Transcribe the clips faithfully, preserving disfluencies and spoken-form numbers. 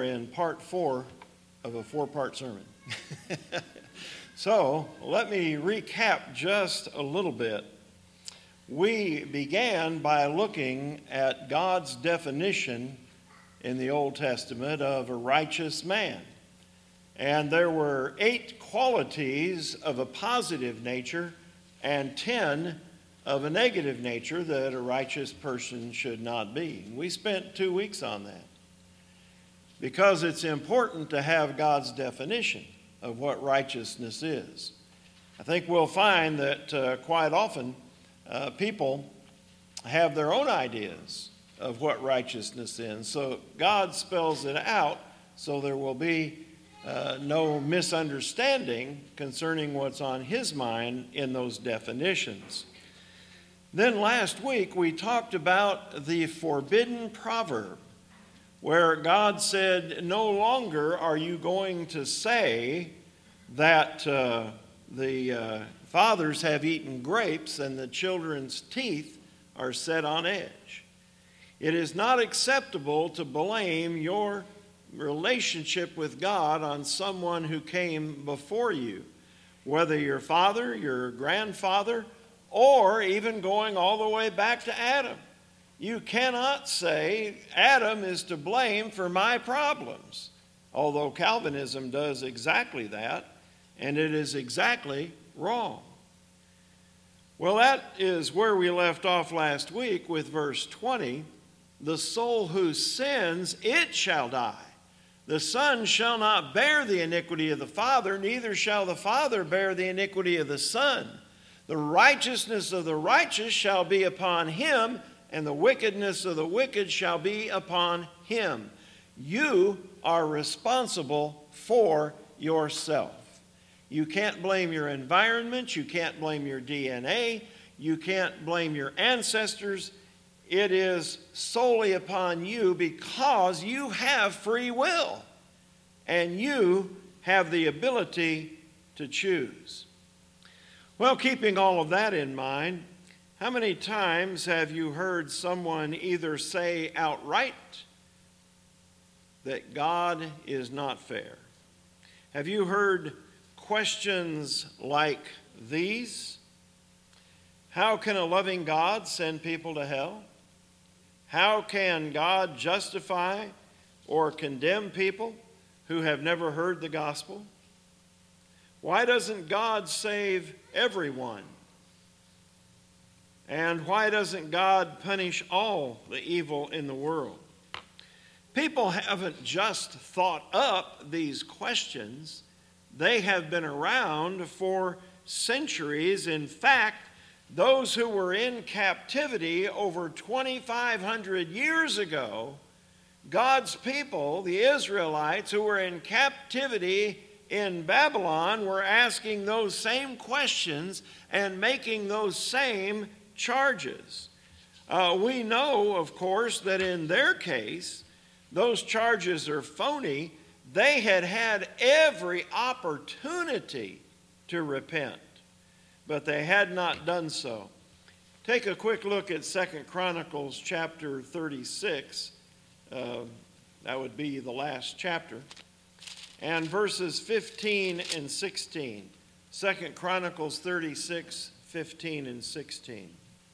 we're in part four of a four-part sermon. So let me recap just a little bit. We began by looking at God's definition in the Old Testament of a righteous man. And there were eight qualities of a positive nature and ten of a negative nature that a righteous person should not be. We spent two weeks on that because it's important to have God's definition of what righteousness is. I think we'll find that uh, quite often uh, people have their own ideas of what righteousness is. So God spells it out so there will be uh, no misunderstanding concerning what's on his mind in those definitions. Then last week we talked about the forbidden proverb, where God said, no longer are you going to say that uh, the uh, fathers have eaten grapes and the children's teeth are set on edge. It is not acceptable to blame your relationship with God on someone who came before you, whether your father, your grandfather, or even going all the way back to Adam. You cannot say Adam is to blame for my problems, although Calvinism does exactly that, and it is exactly wrong. Well, that is where we left off last week with verse twenty. The soul who sins, it shall die. The son shall not bear the iniquity of the father, neither shall the father bear the iniquity of the son. The righteousness of the righteous shall be upon him, and the wickedness of the wicked shall be upon him. You are responsible for yourself. You can't blame your environment. You can't blame your D N A. You can't blame your ancestors. It is solely upon you because you have free will and you have the ability to choose. Well, keeping all of that in mind, how many times have you heard someone either say outright that God is not fair? Have you heard questions like these? How can a loving God send people to hell? How can God justify or condemn people who have never heard the gospel? Why doesn't God save everyone? And why doesn't God punish all the evil in the world? People haven't just thought up these questions. They have been around for centuries. In fact, those who were in captivity over twenty-five hundred years ago, God's people, the Israelites who were in captivity in Babylon, were asking those same questions and making those same charges. Uh, we know, of course, that in their case, those charges are phony. They had had every opportunity to repent, but they had not done so. Take a quick look at Second Chronicles chapter thirty-six. Uh, that would be the last chapter. And verses fifteen and sixteen. Second Chronicles thirty-six, fifteen and sixteen.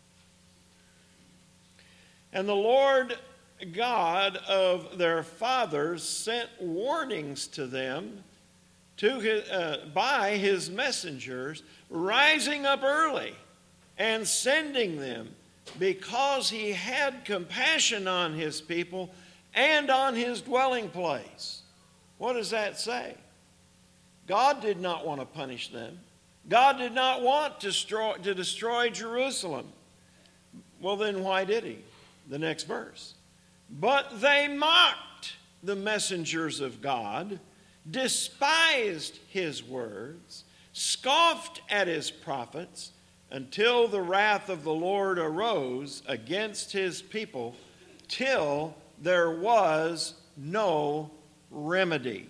And the Lord God of their fathers sent warnings to them to his, uh, by his messengers, rising up early and sending them, because he had compassion on his people and on his dwelling place. What does that say? God did not want to punish them. God did not want to destroy, to destroy Jerusalem. Well, then why did he? The next verse. But they mocked the messengers of God, despised his words, scoffed at his prophets, until the wrath of the Lord arose against his people, till there was no remedy.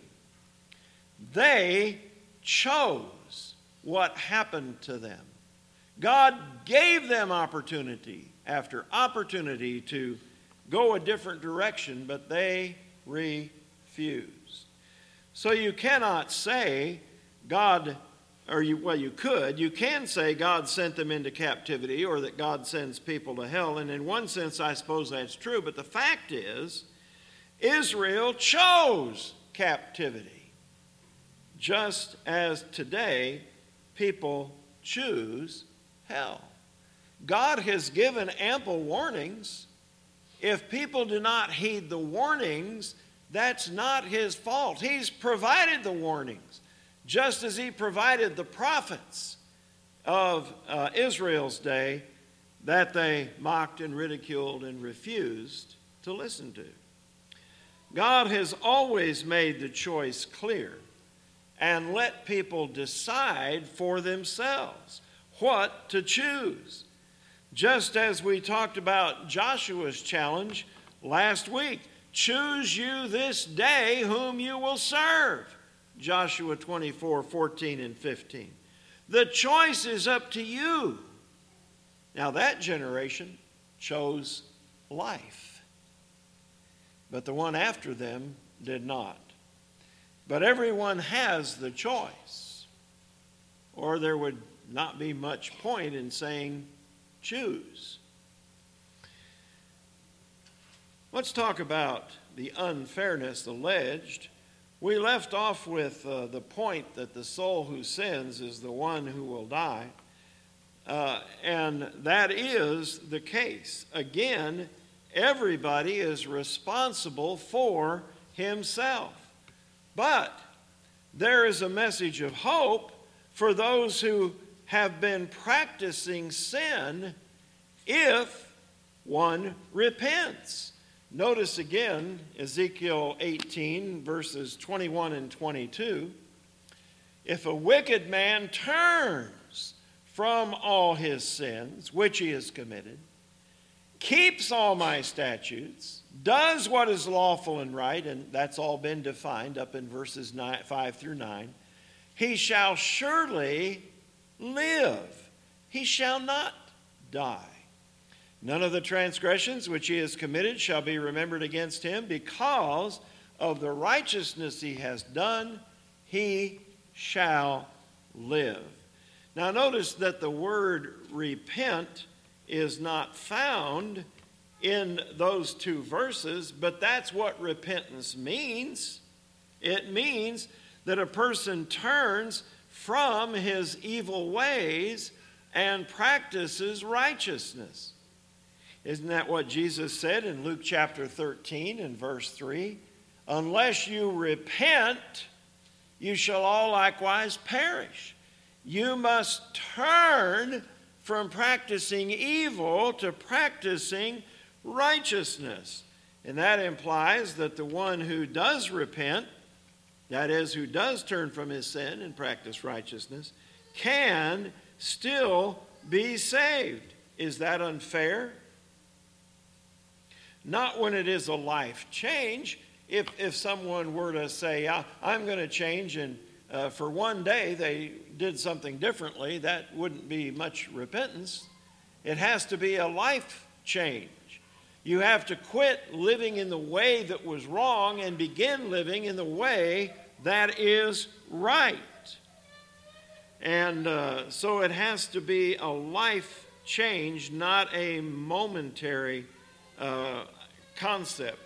They chose what happened to them. God gave them opportunity after opportunity to go a different direction, but they refused. refused. So you cannot say God, or you, well, you could, you can say God sent them into captivity or that God sends people to hell. And in one sense, I suppose that's true. But the fact is, Israel chose captivity, just as today people choose hell. God has given ample warnings. If people do not heed the warnings, that's not his fault. He's provided the warnings, just as he provided the prophets of uh, Israel's day that they mocked and ridiculed and refused to listen to. God has always made the choice clear and let people decide for themselves what to choose. Just as we talked about Joshua's challenge last week, choose you this day whom you will serve. Joshua twenty-four, fourteen and fifteen. The choice is up to you. Now that generation chose life, but the one after them did not. But everyone has the choice, or there would not be much point in saying choose. Let's talk about the unfairness alleged. We left off with uh, the point that the soul who sins is the one who will die. Uh, and that is the case. Again, everybody is responsible for himself. But there is a message of hope for those who have been practicing sin if one repents. Notice again Ezekiel eighteen, verses twenty-one and twenty-two. If a wicked man turns from all his sins, which he has committed, keeps all my statutes, does what is lawful and right, and that's all been defined up in verses nine, five through nine, he shall surely live. He shall not die. None of the transgressions which he has committed shall be remembered against him. Because of the righteousness he has done, he shall live. Now notice that the word repent is not found in those two verses, but that's what repentance means. It means that a person turns from his evil ways and practices righteousness. Isn't that what Jesus said in Luke chapter thirteen and verse three? Unless you repent, you shall all likewise perish. You must turn from practicing evil to practicing righteousness. And that implies that the one who does repent, that is, who does turn from his sin and practice righteousness, can still be saved. Is that unfair? Not when it is a life change. If, if someone were to say, I'm going to change, and uh, for one day they did something differently, that wouldn't be much repentance. It has to be a life change. You have to quit living in the way that was wrong and begin living in the way that is right. And uh, so it has to be a life change, not a momentary uh, concept.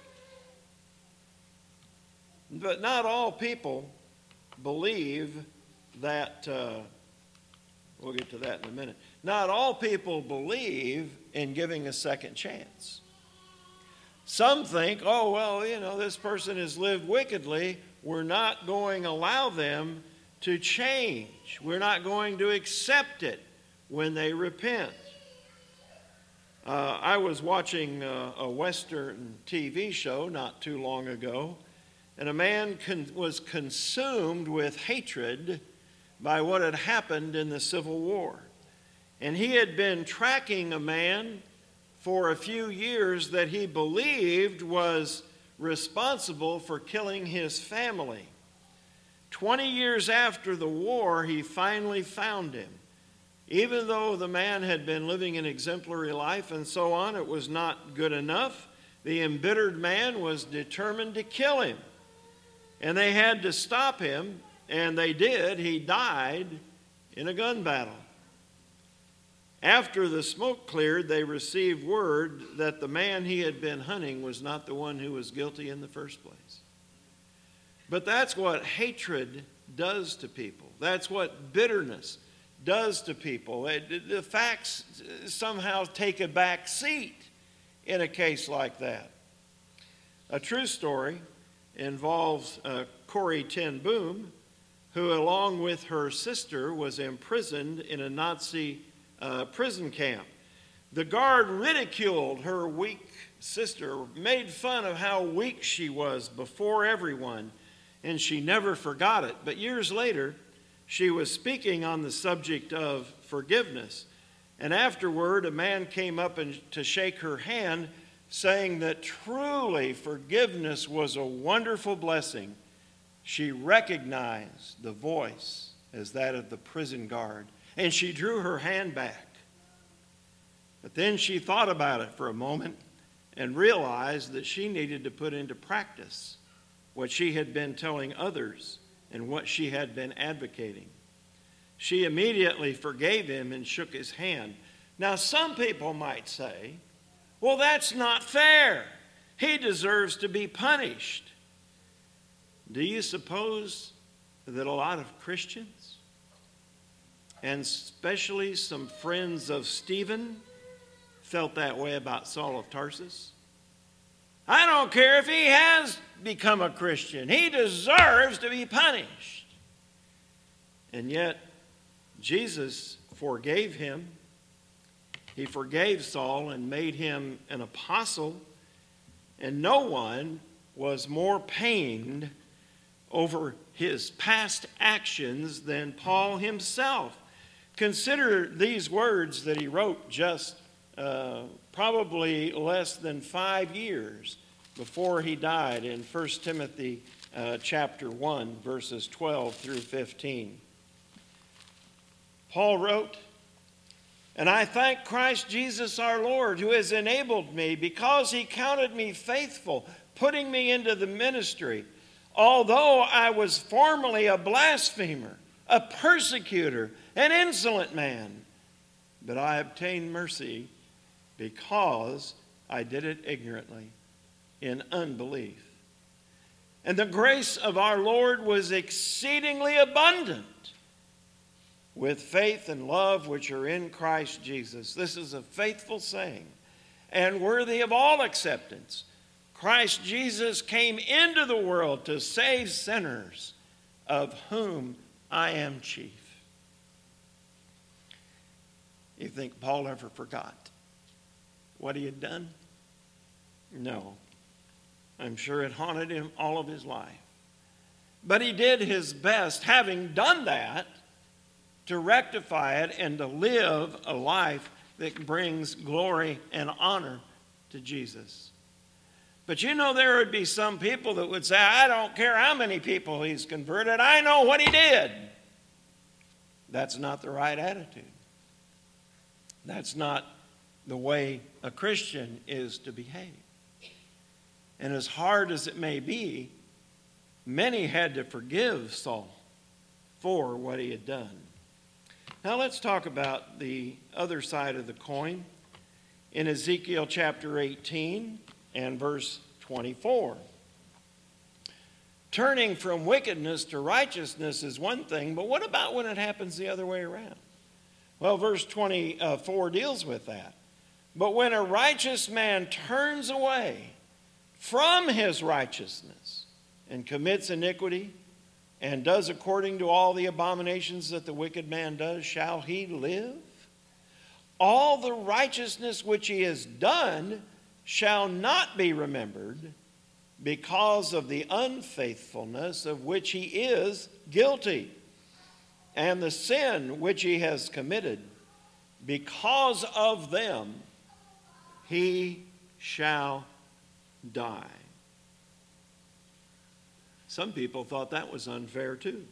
But not all people believe that, uh, we'll get to that in a minute. Not all people believe in giving a second chance. Some think, oh, well, you know, this person has lived wickedly. We're not going to allow them to change. We're not going to accept it when they repent. Uh, I was watching uh, a Western T V show not too long ago, and a man con- was consumed with hatred by what had happened in the Civil War. And he had been tracking a man for a few years that he believed was responsible for killing his family. Twenty years after the war, he finally found him. Even though the man had been living an exemplary life and so on, it was not good enough. The embittered man was determined to kill him. and they had to stop him, and they did. He died in a gun battle. After the smoke cleared, they received word that the man he had been hunting was not the one who was guilty in the first place. But that's what hatred does to people. That's what bitterness does to people. It, the facts somehow take a back seat in a case like that. A true story involves uh, Corrie ten Boom, who along with her sister was imprisoned in a Nazi uh, prison camp. The guard ridiculed her weak sister, made fun of how weak she was before everyone, and she never forgot it. But years later, she was speaking on the subject of forgiveness, and afterward a man came up and to shake her hand, saying that truly forgiveness was a wonderful blessing. She recognized the voice as that of the prison guard, and she drew her hand back. But then she thought about it for a moment and realized that she needed to put into practice what she had been telling others and what she had been advocating. She immediately forgave him and shook his hand. Now, some people might say, well, that's not fair. He deserves to be punished. Do you suppose that a lot of Christians, and especially some friends of Stephen, felt that way about Saul of Tarsus? I don't care if he has become a Christian. He deserves to be punished. And yet, Jesus forgave him. He forgave Saul and made him an apostle. And no one was more pained over his past actions than Paul himself. Consider these words that he wrote just uh, probably less than five years before he died in First Timothy uh, chapter one, verses twelve through fifteen. Paul wrote, "And I thank Christ Jesus our Lord, who has enabled me, because he counted me faithful, putting me into the ministry. Although I was formerly a blasphemer, a persecutor, an insolent man, but I obtained mercy because I did it ignorantly, in unbelief. And the grace of our Lord was exceedingly abundant with faith and love which are in Christ Jesus." This is a faithful saying and worthy of all acceptance. Christ Jesus came into the world to save sinners, of whom I am chief. You think Paul ever forgot what he had done? No. I'm sure it haunted him all of his life. But he did his best, having done that, to rectify it and to live a life that brings glory and honor to Jesus. But you know, there would be some people that would say, I don't care how many people he's converted, I know what he did. That's not the right attitude. That's not the way a Christian is to behave. And as hard as it may be, many had to forgive Saul for what he had done. Now let's talk about the other side of the coin in Ezekiel chapter eighteen and verse twenty-four. Turning from wickedness to righteousness is one thing, but what about when it happens the other way around? Well, verse twenty-four deals with that. But when a righteous man turns away from his righteousness and commits iniquity and does according to all the abominations that the wicked man does, shall he live? All the righteousness which he has done shall not be remembered, because of the unfaithfulness of which he is guilty, and the sin which he has committed. Because of them he shall die. Some people thought that was unfair too.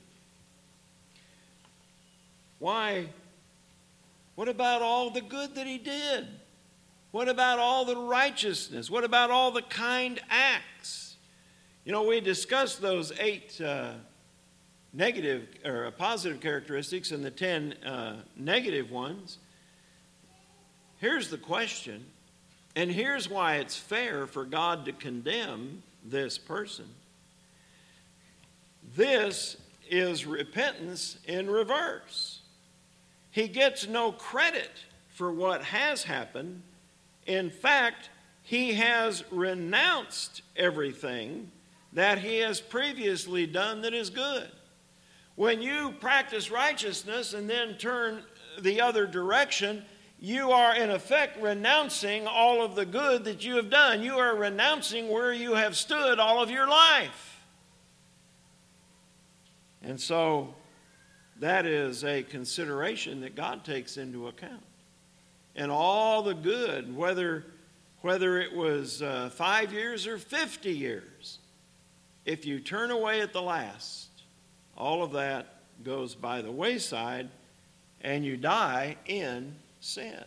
Why? What about all the good that he did? What about all the righteousness? What about all the kind acts? You know, we discussed those eight uh, negative or positive characteristics and the ten uh, negative ones. Here's the question, and here's why it's fair for God to condemn this person. This is repentance in reverse. He gets no credit for what has happened. In fact, he has renounced everything that he has previously done that is good. When you practice righteousness and then turn the other direction, you are in effect renouncing all of the good that you have done. You are renouncing where you have stood all of your life. And so that is a consideration that God takes into account. And all the good, whether, whether it was uh, five years or fifty years, if you turn away at the last, all of that goes by the wayside and you die in sin.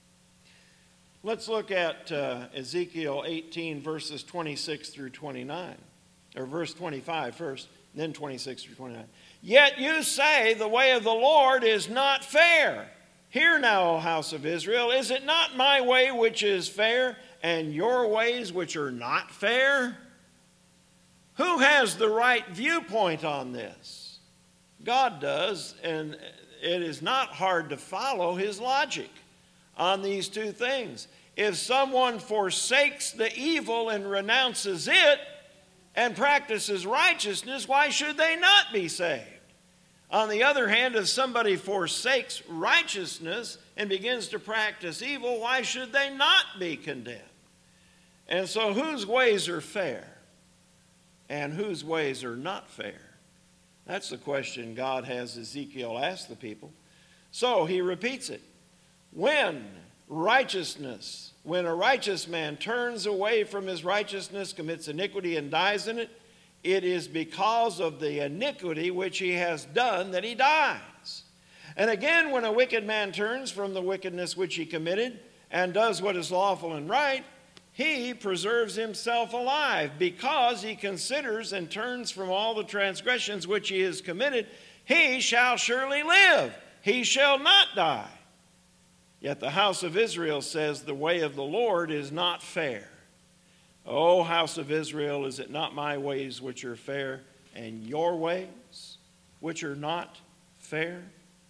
Let's look at uh, Ezekiel eighteen, verses twenty-six through twenty-nine, or verse twenty-five first, then twenty-six through twenty-nine. Yet you say the way of the Lord is not fair. Hear now, O house of Israel, is it not my way which is fair, and your ways which are not fair? Who has the right viewpoint on this? God does, and it is not hard to follow his logic on these two things. If someone forsakes the evil and renounces it and practices righteousness, why should they not be saved? On the other hand, if somebody forsakes righteousness and begins to practice evil, why should they not be condemned? And so whose ways are fair and whose ways are not fair? That's the question God has Ezekiel ask the people. So he repeats it. When righteousness, when a righteous man turns away from his righteousness, commits iniquity and dies in it, it is because of the iniquity which he has done that he dies. And again, when a wicked man turns from the wickedness which he committed and does what is lawful and right, he preserves himself alive because he considers and turns from all the transgressions which he has committed. He shall surely live. He shall not die. Yet the house of Israel says the way of the Lord is not fair. O house of Israel, is it not my ways which are fair, and your ways which are not fair?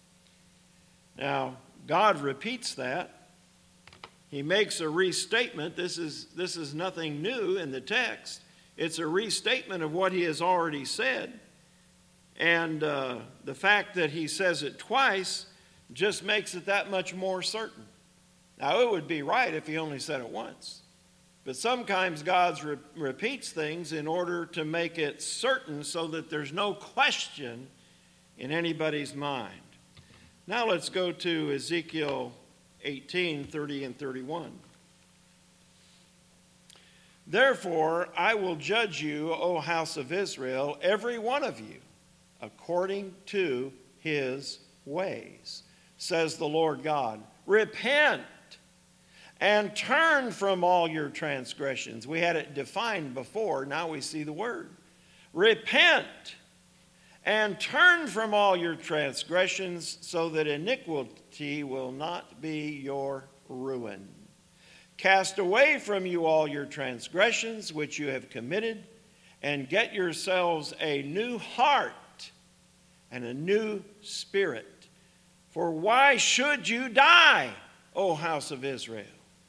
Now, God repeats that. He makes a restatement. This is, this is nothing new in the text. It's a restatement of what he has already said. And uh, the fact that he says it twice just makes it that much more certain. Now, it would be right if he only said it once. But sometimes God re- repeats things in order to make it certain so that there's no question in anybody's mind. Now let's go to Ezekiel eighteen, thirty and thirty-one. Therefore, I will judge you, O house of Israel, every one of you, according to his ways, says the Lord God. Repent and turn from all your transgressions. We had it defined before. Now we see the word. Repent and turn from all your transgressions so that iniquity will not be your ruin. Cast away from you all your transgressions which you have committed, and get yourselves a new heart and a new spirit. For why should you die, O house of Israel?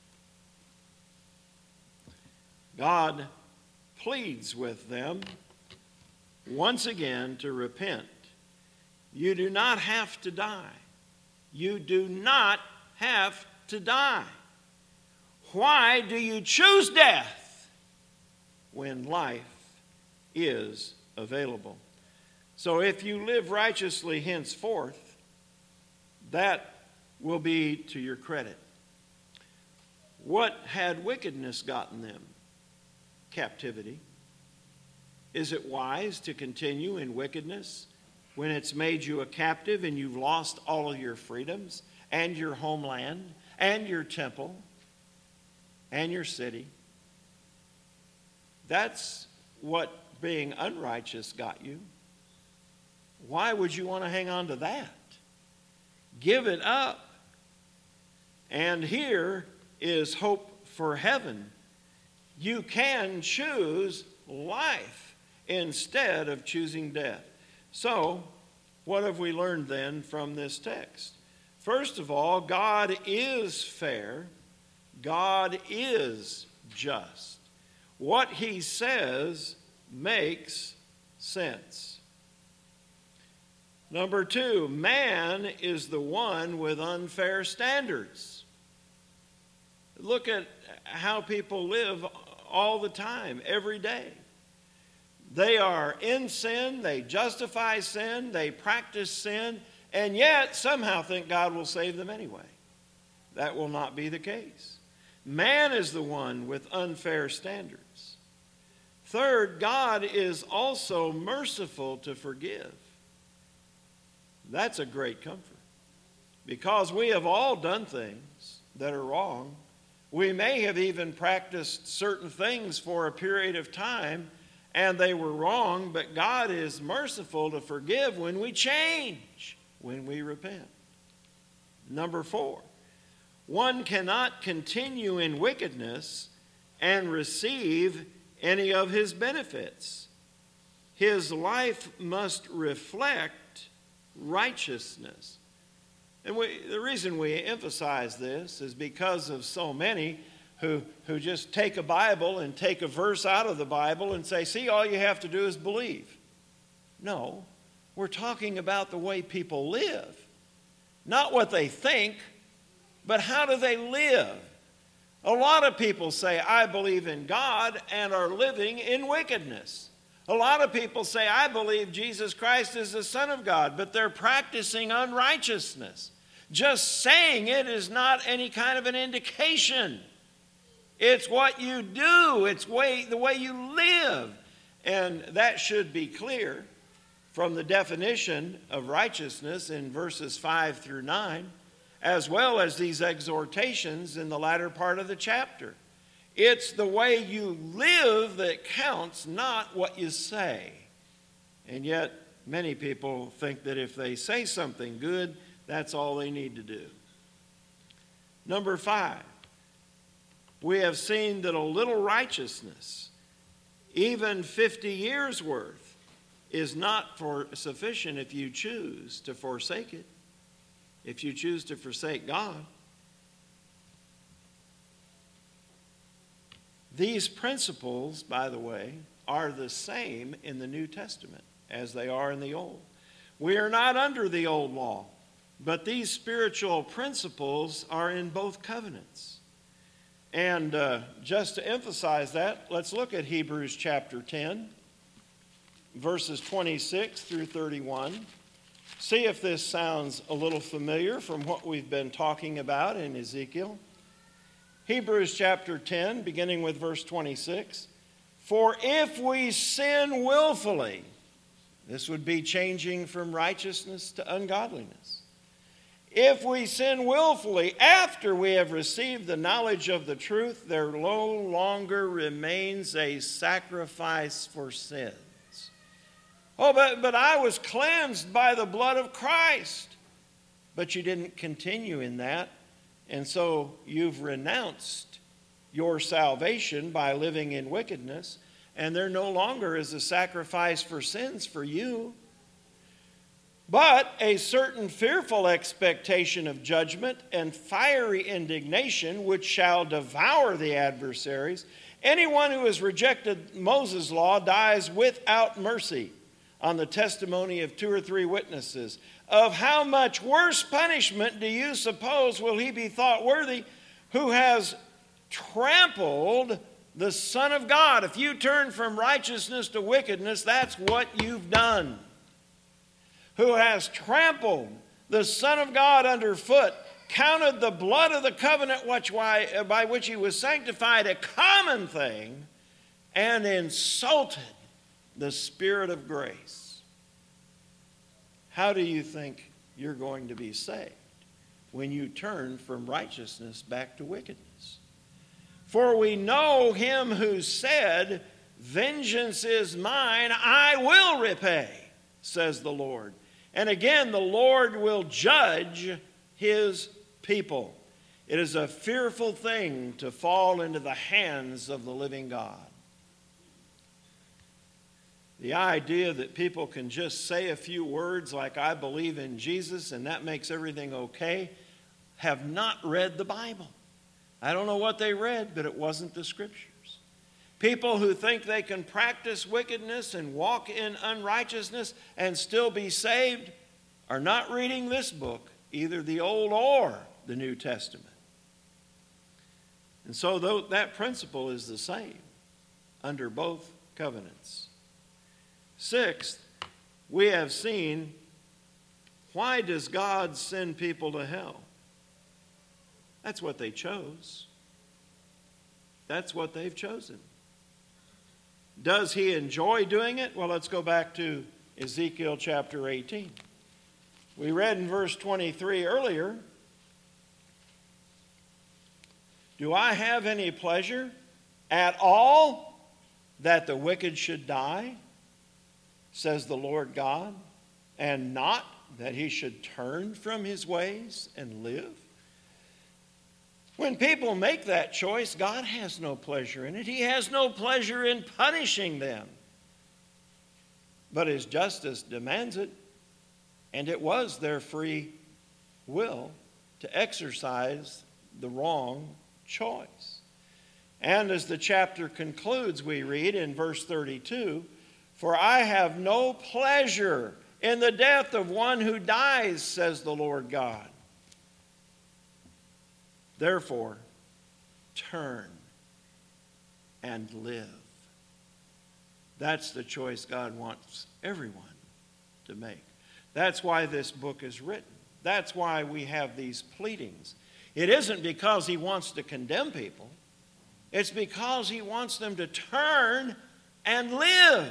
God pleads with them once again to repent. You do not have to die. You do not have to die. Why do you choose death when life is available? So if you live righteously henceforth, that will be to your credit. What had wickedness gotten them? Captivity. Is it wise to continue in wickedness when it's made you a captive and you've lost all of your freedoms and your homeland and your temple and your city? That's what being unrighteous got you. Why would you want to hang on to that? Give it up. And here is hope for heaven. You can choose life instead of choosing death. So, what have we learned then from this text? First of all, God is fair. God is just. What he says makes sense. Number two, man is the one with unfair standards. Look at how people live all the time, every day. They are in sin, they justify sin, they practice sin, and yet somehow think God will save them anyway. That will not be the case. Man is the one with unfair standards. Third, God is also merciful to forgive. That's a great comfort. Because we have all done things that are wrong. We may have even practiced certain things for a period of time and they were wrong, but God is merciful to forgive when we change, when we repent. Number four, one cannot continue in wickedness and receive any of his benefits. His life must reflect righteousness. And we, the reason we emphasize this is because of so many who, who just take a Bible and take a verse out of the Bible and say, see, all you have to do is believe. No, we're talking about the way people live. Not what they think, but how do they live? A lot of people say, I believe in God, and are living in wickedness. A lot of people say, I believe Jesus Christ is the Son of God, but they're practicing unrighteousness. Just saying it is not any kind of an indication. It's what you do. It's way, the way you live. And that should be clear from the definition of righteousness in verses five through nine, as well as these exhortations in the latter part of the chapter. It's the way you live that counts, not what you say. And yet, many people think that if they say something good, that's all they need to do. Number five, we have seen that a little righteousness, even fifty years worth, is not for sufficient if you choose to forsake it, if you choose to forsake God. These principles, by the way, are the same in the New Testament as they are in the Old. We are not under the old law, but these spiritual principles are in both covenants. And uh, just to emphasize that, let's look at Hebrews chapter ten, verses twenty-six through thirty-one. See if this sounds a little familiar from what we've been talking about in Ezekiel. Hebrews chapter ten, beginning with verse twenty-six. For if we sin willfully, this would be changing from righteousness to ungodliness. If we sin willfully after we have received the knowledge of the truth, there no longer remains a sacrifice for sins. Oh, but, but I was cleansed by the blood of Christ. But you didn't continue in that. And so you've renounced your salvation by living in wickedness. And there no longer is a sacrifice for sins for you. But a certain fearful expectation of judgment and fiery indignation which shall devour the adversaries. Anyone who has rejected Moses' law dies without mercy on the testimony of two or three witnesses. Of how much worse punishment do you suppose will he be thought worthy who has trampled the Son of God? If you turn from righteousness to wickedness, that's what you've done. Who has trampled the Son of God underfoot, counted the blood of the covenant which, by which he was sanctified a common thing, and insulted the Spirit of grace. How do you think you're going to be saved when you turn from righteousness back to wickedness? For we know him who said, Vengeance is mine, I will repay, says the Lord. And again, the Lord will judge his people. It is a fearful thing to fall into the hands of the living God. The idea that people can just say a few words like, I believe in Jesus, and that makes everything okay, have not read the Bible. I don't know what they read, but it wasn't the Scriptures. People who think they can practice wickedness and walk in unrighteousness and still be saved are not reading this book, either the Old or the New Testament. And so though that principle is the same under both covenants. Sixth, we have seen, why does God send people to hell? That's what they chose. That's what they've chosen. Does he enjoy doing it? Well, let's go back to Ezekiel chapter eighteen. We read in verse twenty-three earlier, do I have any pleasure at all that the wicked should die, says the Lord God, and not that he should turn from his ways and live? When people make that choice, God has no pleasure in it. He has no pleasure in punishing them. But his justice demands it, and it was their free will to exercise the wrong choice. And as the chapter concludes, we read in verse thirty-two, for I have no pleasure in the death of one who dies, says the Lord God. Therefore, turn and live. That's the choice God wants everyone to make. That's why this book is written. That's why we have these pleadings. It isn't because he wants to condemn people. It's because he wants them to turn and live.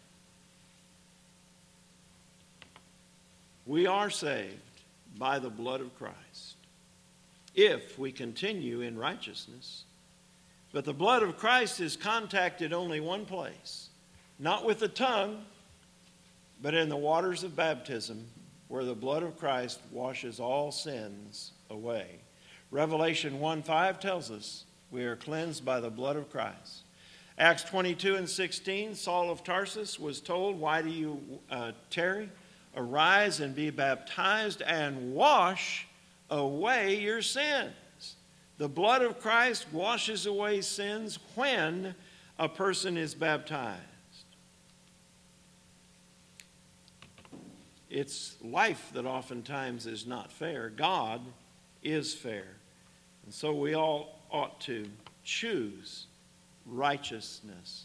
We are saved by the blood of Christ if we continue in righteousness. But the blood of Christ is contacted only one place, not with the tongue, but in the waters of baptism, where the blood of Christ washes all sins away. Revelation one five tells us we are cleansed by the blood of Christ. Acts twenty-two and sixteen, Saul of Tarsus was told, why do you uh, tarry? Arise and be baptized and wash away your sins. The blood of Christ washes away sins when a person is baptized. It's life that oftentimes is not fair. God is fair. And so we all ought to choose righteousness.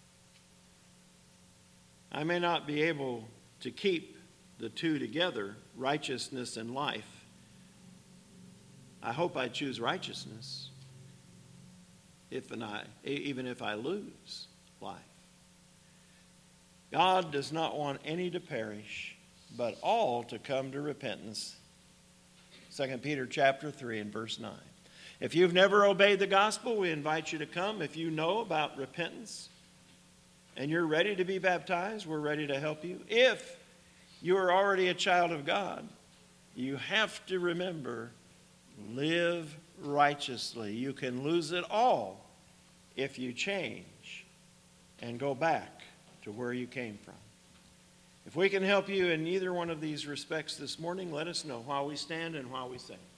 I may not be able to keep the two together, righteousness and life. I hope I choose righteousness if and I, even if I lose life. God does not want any to perish, but all to come to repentance. Second Peter chapter three and verse nine. If you've never obeyed the gospel, we invite you to come. If you know about repentance and you're ready to be baptized, we're ready to help you. If you are already a child of God, you have to remember, live righteously. You can lose it all if you change and go back to where you came from. If we can help you in either one of these respects this morning, let us know while we stand and while we sing.